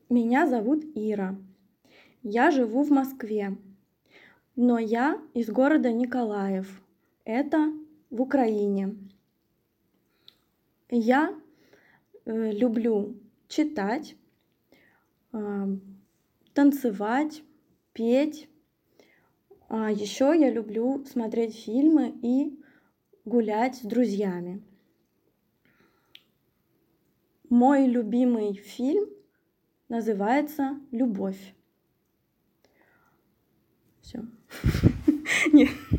Меня зовут Ира. Я живу в Москве, но я из города Николаев. Это в Украине. Я люблю читать, а, танцевать, петь. А еще я люблю смотреть фильмы и гулять с друзьями. Мой любимый фильм называется «Любовь». Все.